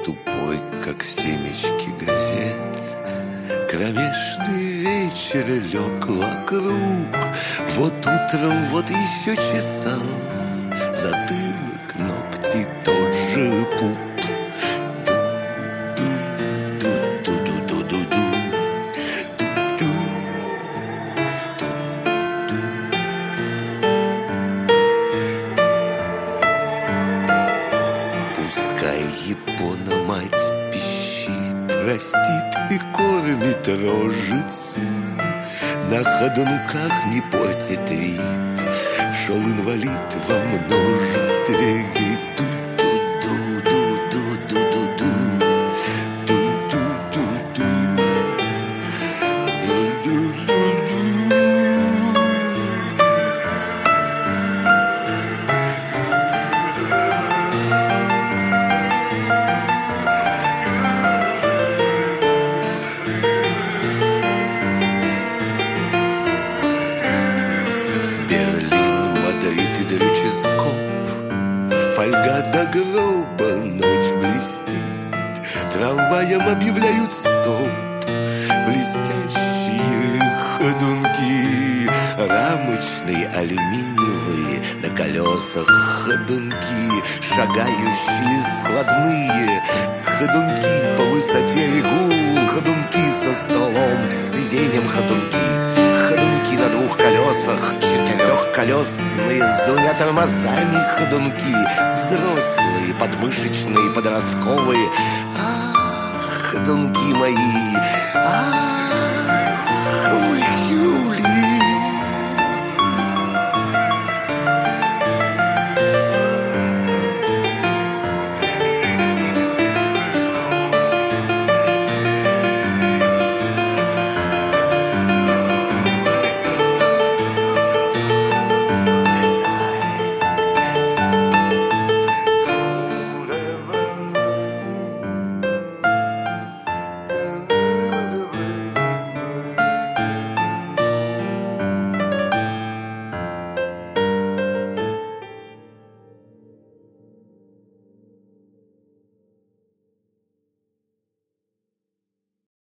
тупой, как семечки газет. Кромешный вечер лег вокруг. Вот утром, вот еще чесал затылок, ногти, тот же пуп. Пускай Япона мать пищит, растит и кормит рожицы, на ходунках не портит вид, шел инвалид во множестве. Фольга до гроба, ночь блестит, трамваем объявляют стоп. Блестящие ходунки, рамочные, алюминиевые, на колесах ходунки, шагающие складные, ходунки по высоте регул, ходунки со столом, с сиденьем ходунки, ходунки на двух колесах, четырехколесные с двумя тормозами ходунки, взрослые, подмышечные, подростковые. Ах, ходунки мои, ах, вы Юли.